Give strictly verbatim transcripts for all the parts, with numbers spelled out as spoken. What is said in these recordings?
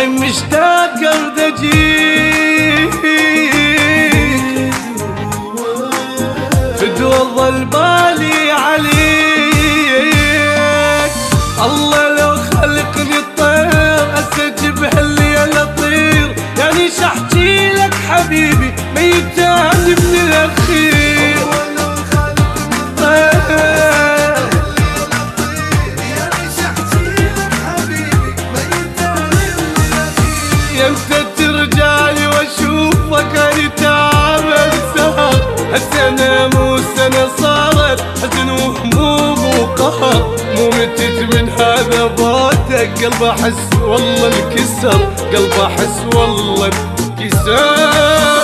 روحي مشتاقة ودجيك تظل بالي عليك. الله لو خلقني الطير استجب هالليل اطير، يعني شحكي لك حبيبي ميتان من الاخير. يمتى ترجعلي واشوفك اتعامل سهر، هالسنة مو سنة صارت حزن وهموم وقهر. مو متت من هذا بعدك قلب احس والله انكسر، قلب احس والله انكسر.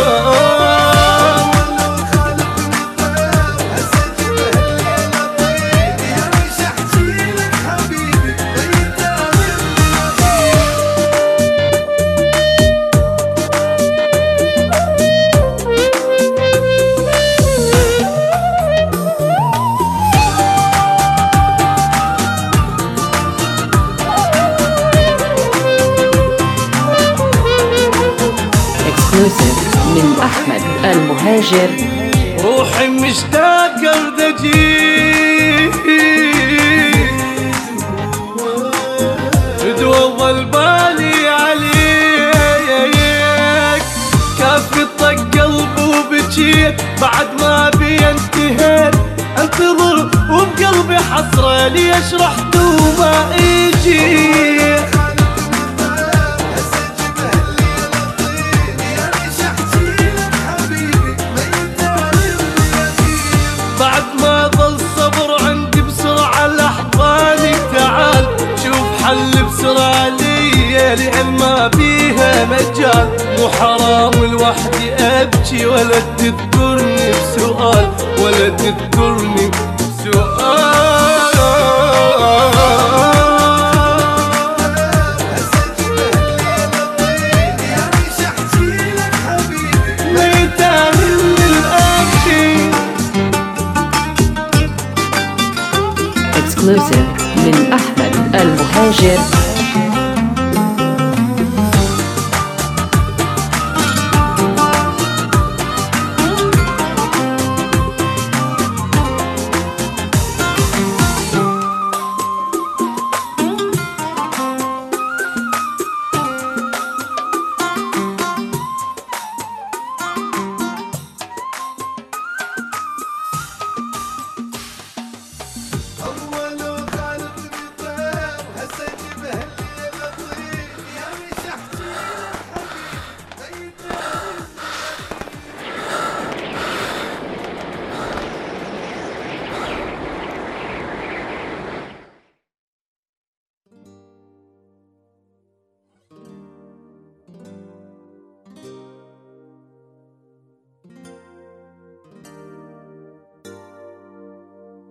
من أحمد المهاجر. روحي مشتاقة ودجيك تظل بالي عليك. كافي طق قلب وبجيت بعد ما بي انتهيت، انتظر وبقلبي حسرة ليش رحت وما اجيت. بعد ما ظل صبر عندي بسرعة لحظاني تعال، شوف حل بسرعة ليا لأن ما بيها مجال. مو حرام لوحدي أبكي ولا تذكرني بسؤال، ولا تذكرني بسؤال. ميتان من الأخير. Exclusive من أحمد المهاجر.